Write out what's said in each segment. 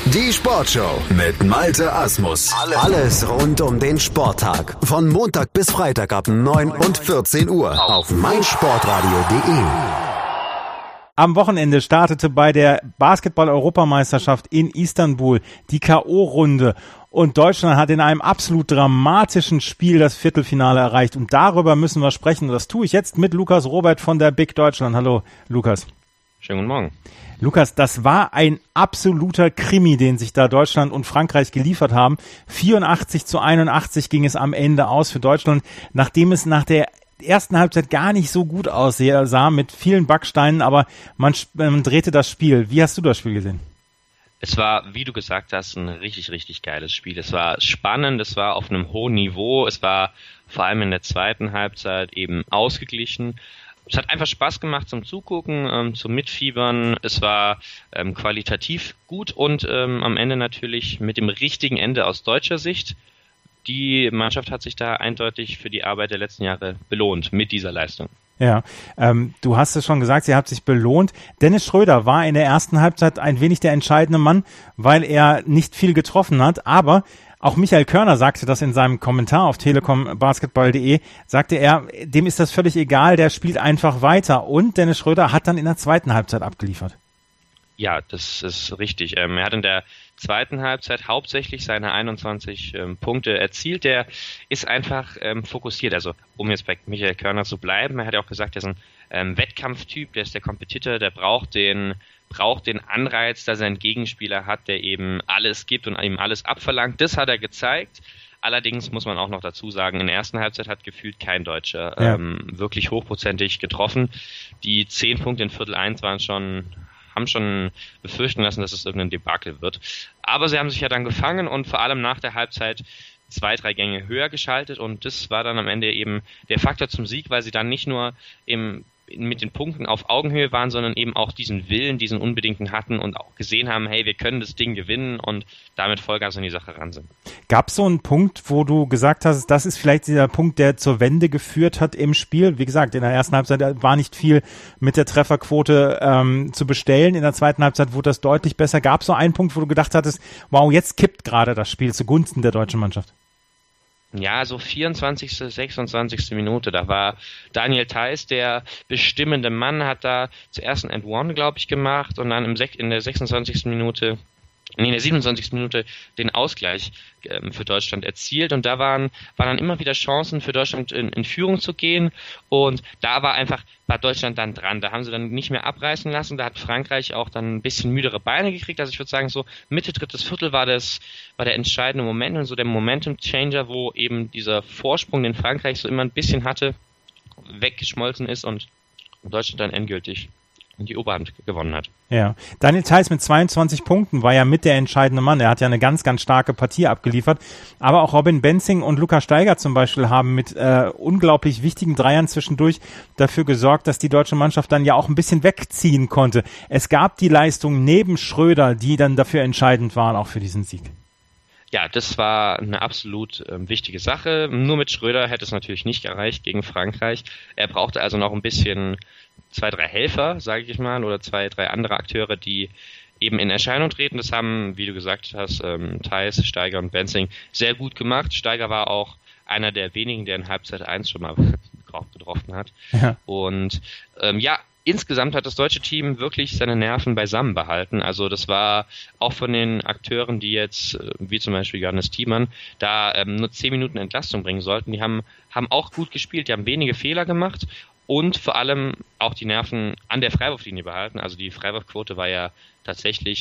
Die Sportshow mit Malte Asmus. Alles rund um den Sporttag. Von Montag bis Freitag ab 9 und 14 Uhr auf meinsportradio.de. Am Wochenende startete bei der Basketball-Europameisterschaft in Istanbul die K.O.-Runde. Und Deutschland hat in einem absolut dramatischen Spiel das Viertelfinale erreicht. Und darüber müssen wir sprechen. Und das tue ich jetzt mit Lukas Robert von der Big Deutschland. Hallo, Lukas. Schönen guten Morgen. Lukas, das war ein absoluter Krimi, den sich da Deutschland und Frankreich geliefert haben. 84-81 ging es am Ende aus für Deutschland, nachdem es nach der ersten Halbzeit gar nicht so gut aussah, mit vielen Backsteinen, aber man drehte das Spiel. Wie hast du das Spiel gesehen? Es war, wie du gesagt hast, ein richtig, richtig geiles Spiel. Es war spannend, es war auf einem hohen Niveau, es war vor allem in der zweiten Halbzeit eben ausgeglichen. Es hat einfach Spaß gemacht zum Zugucken, zum Mitfiebern. Es war qualitativ gut und am Ende natürlich mit dem richtigen Ende aus deutscher Sicht. Die Mannschaft hat sich da eindeutig für die Arbeit der letzten Jahre belohnt mit dieser Leistung. Ja, du hast es schon gesagt, sie hat sich belohnt. Dennis Schröder war in der ersten Halbzeit ein wenig der entscheidende Mann, weil er nicht viel getroffen hat, aber auch Michael Körner sagte das in seinem Kommentar auf telekombasketball.de, sagte er, dem ist das völlig egal, der spielt einfach weiter. Und Dennis Schröder hat dann in der zweiten Halbzeit abgeliefert. Ja, das ist richtig. Er hat in der zweiten Halbzeit hauptsächlich seine 21 Punkte erzielt. Der ist einfach fokussiert. Also, um jetzt bei Michael Körner zu bleiben, er hat ja auch gesagt, er ist ein Wettkampftyp, der ist der Competitor, der braucht den Anreiz, dass er einen Gegenspieler hat, der eben alles gibt und ihm alles abverlangt. Das hat er gezeigt. Allerdings muss man auch noch dazu sagen, in der ersten Halbzeit hat gefühlt kein Deutscher wirklich hochprozentig getroffen. Die 10 Punkte in Viertel 1 haben schon befürchten lassen, dass es irgendein Debakel wird. Aber sie haben sich ja dann gefangen und vor allem nach der Halbzeit 2-3 Gänge höher geschaltet und das war dann am Ende eben der Faktor zum Sieg, weil sie dann nicht nur mit den Punkten auf Augenhöhe waren, sondern eben auch diesen Willen, diesen unbedingten hatten und auch gesehen haben, hey, wir können das Ding gewinnen und damit Vollgas in die Sache ran sind. Gab es so einen Punkt, wo du gesagt hast, das ist vielleicht dieser Punkt, der zur Wende geführt hat im Spiel? Wie gesagt, in der ersten Halbzeit war nicht viel mit der Trefferquote zu bestellen. In der zweiten Halbzeit wurde das deutlich besser. Gab es so einen Punkt, wo du gedacht hattest, wow, jetzt kippt gerade das Spiel zugunsten der deutschen Mannschaft? Ja, so 24., 26. Minute, da war Daniel Theis, der bestimmende Mann, hat da zuerst ein And-One, glaube ich, gemacht und dann in der 27. Minute den Ausgleich für Deutschland erzielt und da waren dann immer wieder Chancen für Deutschland in Führung zu gehen und da war Deutschland dann dran, da haben sie dann nicht mehr abreißen lassen, da hat Frankreich auch dann ein bisschen müdere Beine gekriegt, also ich würde sagen so Mitte drittes Viertel war der entscheidende Moment und so der Momentum-Changer, wo eben dieser Vorsprung, den Frankreich so immer ein bisschen hatte, weggeschmolzen ist und Deutschland dann endgültig die Oberhand gewonnen hat. Ja, Daniel Theis mit 22 Punkten war ja mit der entscheidende Mann. Er hat ja eine ganz, ganz starke Partie abgeliefert. Aber auch Robin Benzing und Lukas Steiger zum Beispiel haben mit unglaublich wichtigen Dreiern zwischendurch dafür gesorgt, dass die deutsche Mannschaft dann ja auch ein bisschen wegziehen konnte. Es gab die Leistung neben Schröder, die dann dafür entscheidend waren, auch für diesen Sieg. Ja, das war eine absolut wichtige Sache. Nur mit Schröder hätte es natürlich nicht gereicht gegen Frankreich. Er brauchte also noch ein bisschen 2, 3 Helfer, sage ich mal, oder 2, 3 andere Akteure, die eben in Erscheinung treten. Das haben, wie du gesagt hast, Theis, Steiger und Benzing sehr gut gemacht. Steiger war auch einer der wenigen, der in Halbzeit 1 schon mal getroffen hat. Ja. Und insgesamt hat das deutsche Team wirklich seine Nerven beisammen behalten. Also das war auch von den Akteuren, die jetzt, wie zum Beispiel Johannes Thiemann, da nur 10 Minuten Entlastung bringen sollten. Die haben auch gut gespielt, die haben wenige Fehler gemacht und vor allem auch die Nerven an der Freiwurflinie behalten. Also die Freiwurfquote war ja tatsächlich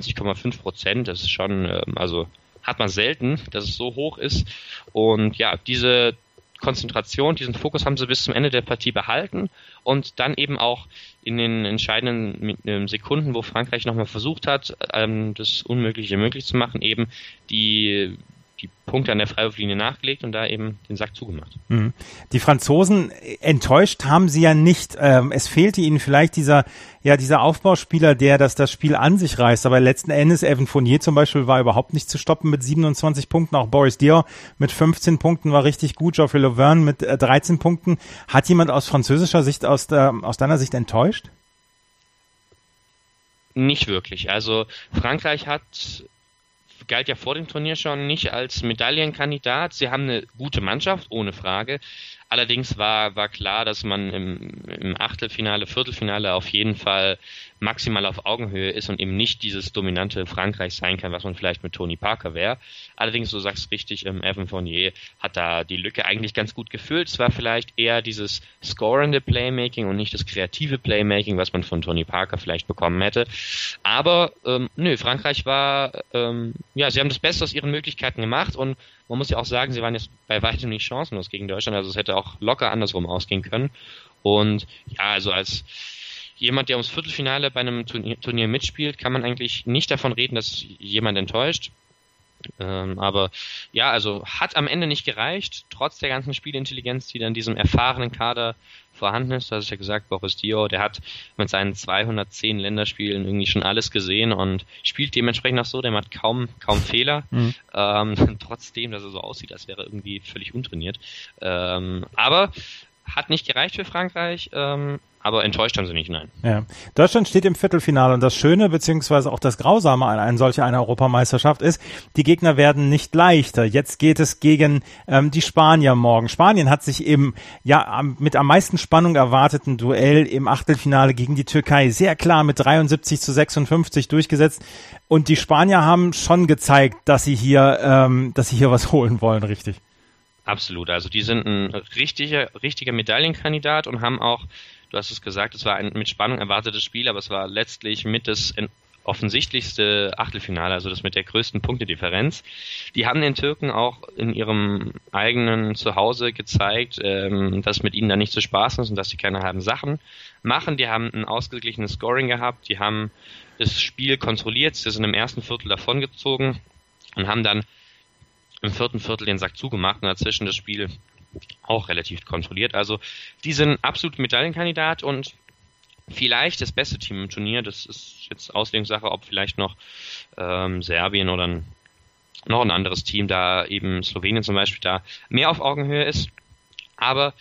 90,5%. Das ist schon, hat man selten, dass es so hoch ist. Und ja, diese Konzentration, diesen Fokus haben sie bis zum Ende der Partie behalten und dann eben auch in den entscheidenden Sekunden, wo Frankreich nochmal versucht hat, das Unmögliche möglich zu machen, eben die Punkte an der Freiwurflinie nachgelegt und da eben den Sack zugemacht. Die Franzosen, enttäuscht haben sie ja nicht. Es fehlte ihnen vielleicht dieser Aufbauspieler, der das Spiel an sich reißt. Aber letzten Endes, Evan Fournier zum Beispiel war überhaupt nicht zu stoppen mit 27 Punkten. Auch Boris Diaw mit 15 Punkten war richtig gut. Geoffrey Lauvergne mit 13 Punkten. Hat jemand aus französischer Sicht, aus deiner Sicht enttäuscht? Nicht wirklich. Also Frankreich hat galt ja vor dem Turnier schon nicht als Medaillenkandidat. Sie haben eine gute Mannschaft, ohne Frage. Allerdings war klar, dass man im Achtelfinale, Viertelfinale auf jeden Fall maximal auf Augenhöhe ist und eben nicht dieses dominante Frankreich sein kann, was man vielleicht mit Tony Parker wäre. Allerdings, du sagst richtig, Evan Fournier hat da die Lücke eigentlich ganz gut gefüllt. Es war vielleicht eher dieses scorende Playmaking und nicht das kreative Playmaking, was man von Tony Parker vielleicht bekommen hätte. Aber Frankreich war, sie haben das Beste aus ihren Möglichkeiten gemacht und man muss ja auch sagen, sie waren jetzt bei weitem nicht chancenlos gegen Deutschland, also es hätte auch locker andersrum ausgehen können. Und ja, also als jemand, der ums Viertelfinale bei einem Turnier mitspielt, kann man eigentlich nicht davon reden, dass jemand enttäuscht. Aber ja, also hat am Ende nicht gereicht, trotz der ganzen Spielintelligenz, die dann in diesem erfahrenen Kader vorhanden ist. Du hast ja gesagt, Boris Diaw, der hat mit seinen 210 Länderspielen irgendwie schon alles gesehen und spielt dementsprechend auch so, der macht kaum Fehler, trotzdem, dass er so aussieht, als wäre er irgendwie völlig untrainiert. Aber hat nicht gereicht für Frankreich, aber enttäuscht haben sie nicht, nein. Ja. Deutschland steht im Viertelfinale und das Schöne beziehungsweise auch das Grausame an solcher einer Europameisterschaft ist, die Gegner werden nicht leichter. Jetzt geht es gegen die Spanier morgen. Spanien hat sich im mit am meisten Spannung erwarteten Duell im Achtelfinale gegen die Türkei sehr klar mit 73-56 durchgesetzt und die Spanier haben schon gezeigt, dass sie hier was holen wollen, richtig. Absolut, also die sind ein richtiger Medaillenkandidat und haben auch, du hast es gesagt, es war ein mit Spannung erwartetes Spiel, aber es war letztlich mit das offensichtlichste Achtelfinale, also das mit der größten Punktedifferenz. Die haben den Türken auch in ihrem eigenen Zuhause gezeigt, dass mit ihnen da nicht zu spaßen ist und dass sie keine halben Sachen machen. Die haben ein ausgeglichenes Scoring gehabt, die haben das Spiel kontrolliert, sie sind im ersten Viertel davongezogen und haben dann im vierten Viertel den Sack zugemacht und dazwischen das Spiel auch relativ kontrolliert. Also die sind absolut Medaillenkandidat und vielleicht das beste Team im Turnier. Das ist jetzt Auslegungssache, ob vielleicht noch Serbien oder noch ein anderes Team, da eben Slowenien zum Beispiel, da mehr auf Augenhöhe ist. Aber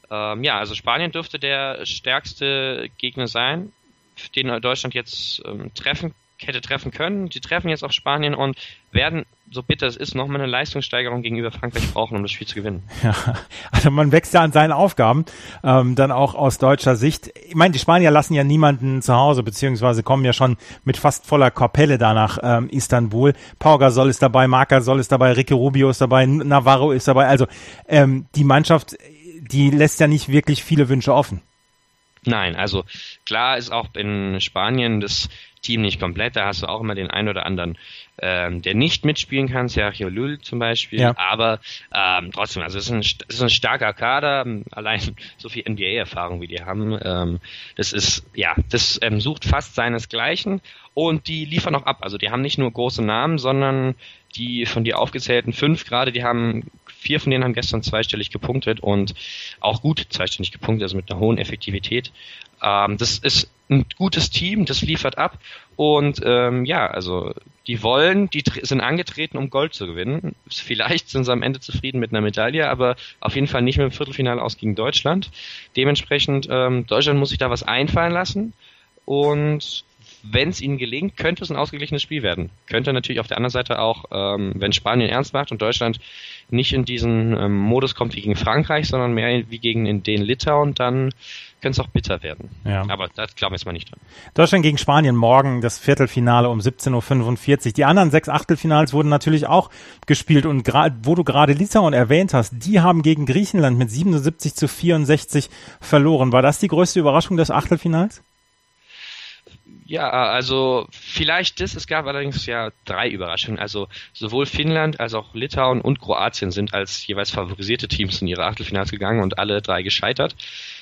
also Spanien dürfte der stärkste Gegner sein, den Deutschland jetzt hätte treffen können. Die treffen jetzt auf Spanien und werden, so bitter es ist, nochmal eine Leistungssteigerung gegenüber Frankreich brauchen, um das Spiel zu gewinnen. Ja, also man wächst ja an seinen Aufgaben, dann auch aus deutscher Sicht. Ich meine, die Spanier lassen ja niemanden zu Hause, beziehungsweise kommen ja schon mit fast voller Kapelle da nach Istanbul. Pau Gasol ist dabei, Marc Gasol ist dabei, Ricky Rubio ist dabei, Navarro ist dabei. Also die Mannschaft, die lässt ja nicht wirklich viele Wünsche offen. Nein, also klar ist auch in Spanien das Team nicht komplett, da hast du auch immer den einen oder anderen, der nicht mitspielen kann, Sergio Llull zum Beispiel, ja. Aber trotzdem, also es ist ein starker Kader, allein so viel NBA-Erfahrung wie die haben, das sucht fast seinesgleichen und die liefern auch ab, also die haben nicht nur große Namen, sondern die von dir aufgezählten 5 gerade, 4 von denen haben gestern zweistellig gepunktet und auch gut zweistellig gepunktet, also mit einer hohen Effektivität. Das ist ein gutes Team, das liefert ab und also die sind angetreten, um Gold zu gewinnen. Vielleicht sind sie am Ende zufrieden mit einer Medaille, aber auf jeden Fall nicht mit dem Viertelfinale aus gegen Deutschland. Dementsprechend, Deutschland muss sich da was einfallen lassen und wenn es ihnen gelingt, könnte es ein ausgeglichenes Spiel werden. Könnte natürlich auf der anderen Seite auch, wenn Spanien ernst macht und Deutschland nicht in diesen Modus kommt wie gegen Frankreich, sondern mehr wie gegen den Litauen, dann könnte es auch bitter werden. Ja. Aber da glauben wir jetzt mal nicht dran. Deutschland gegen Spanien morgen, das Viertelfinale um 17.45 Uhr. Die anderen 6 Achtelfinals wurden natürlich auch gespielt und wo du gerade Litauen erwähnt hast, die haben gegen Griechenland mit 77-64 verloren. War das die größte Überraschung des Achtelfinals? Ja, also vielleicht es gab allerdings 3 Überraschungen. Also sowohl Finnland als auch Litauen und Kroatien sind als jeweils favorisierte Teams in ihre Achtelfinals gegangen und alle 3 gescheitert.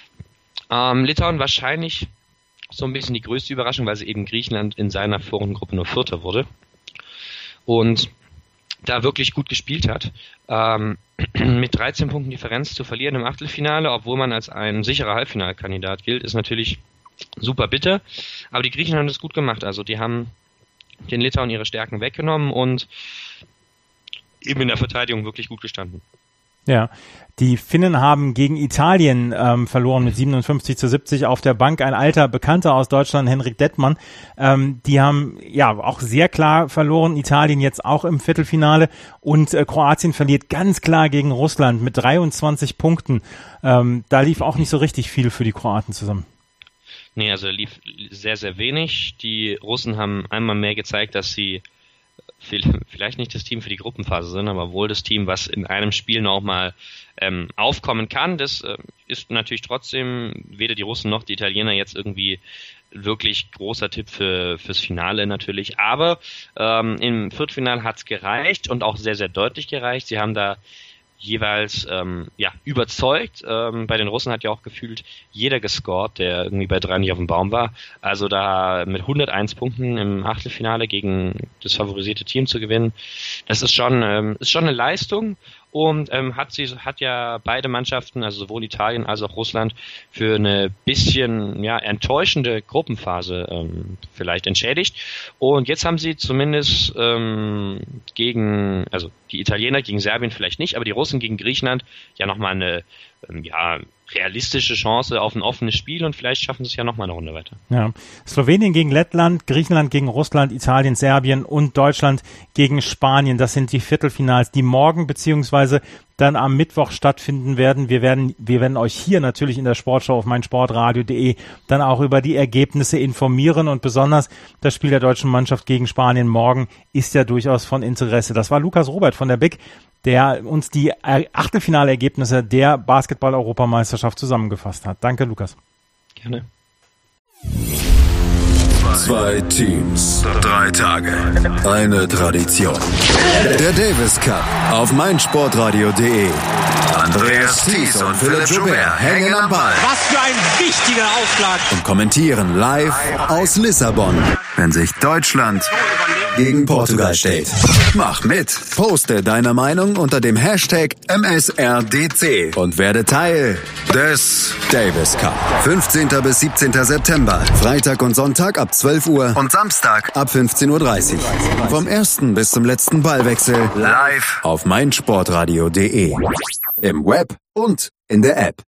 Litauen wahrscheinlich so ein bisschen die größte Überraschung, weil sie eben Griechenland in seiner Vorrundengruppe nur Vierter wurde und da wirklich gut gespielt hat. Mit 13 Punkten Differenz zu verlieren im Achtelfinale, obwohl man als ein sicherer Halbfinalkandidat gilt, ist natürlich super bitter, aber die Griechen haben das gut gemacht, also die haben den Litauen ihre Stärken weggenommen und eben in der Verteidigung wirklich gut gestanden. Ja. Die Finnen haben gegen Italien verloren mit 57-70 auf der Bank. Ein alter Bekannter aus Deutschland, Henrik Dettmann. Die haben ja auch sehr klar verloren. Italien jetzt auch im Viertelfinale. Und Kroatien verliert ganz klar gegen Russland mit 23 Punkten. Da lief auch nicht so richtig viel für die Kroaten zusammen. Nee, also lief sehr, sehr wenig. Die Russen haben einmal mehr gezeigt, dass sie vielleicht nicht das Team für die Gruppenphase sind, aber wohl das Team, was in einem Spiel noch mal aufkommen kann. Das ist natürlich trotzdem weder die Russen noch die Italiener jetzt irgendwie wirklich großer Tipp fürs Finale natürlich. Aber im Viertelfinale hat's gereicht und auch sehr, sehr deutlich gereicht. Sie haben da jeweils überzeugt. Bei den Russen hat ja auch gefühlt jeder gescored, der irgendwie bei 3 nicht auf dem Baum war. Also da mit 101 Punkten im Achtelfinale gegen das favorisierte Team zu gewinnen, das ist schon eine Leistung. Und hat ja beide Mannschaften, also sowohl Italien als auch Russland, für eine bisschen enttäuschende Gruppenphase vielleicht entschädigt. Und jetzt haben sie zumindest die Italiener gegen Serbien vielleicht nicht, aber die Russen gegen Griechenland ja nochmal eine realistische Chance auf ein offenes Spiel und vielleicht schaffen sie es ja nochmal eine Runde weiter. Ja. Slowenien gegen Lettland, Griechenland gegen Russland, Italien, Serbien und Deutschland gegen Spanien. Das sind die Viertelfinals, die morgen beziehungsweise dann am Mittwoch stattfinden werden. Wir werden euch hier natürlich in der Sportschau auf meinsportradio.de dann auch über die Ergebnisse informieren und besonders das Spiel der deutschen Mannschaft gegen Spanien morgen ist ja durchaus von Interesse. Das war Lukas Robert von der BIC, der uns die Achtelfinalergebnisse der Basketball-Europameisterschaft zusammengefasst hat. Danke, Lukas. Gerne. 2 Teams, 3 Tage, eine Tradition. Der Davis Cup auf meinsportradio.de. Andreas Thies und Philipp Joubert hängen am Ball. Was für ein wichtiger Aufschlag. Und kommentieren live aus Lissabon, wenn sich Deutschland gegen Portugal steht. Mach mit. Poste deine Meinung unter dem Hashtag MSRDC und werde Teil des Davis Cup. 15. bis 17. September. Freitag und Sonntag ab 12 Uhr und Samstag ab 15.30 Uhr. Vom ersten bis zum letzten Ballwechsel live auf meinsportradio.de. Im Web und in der App.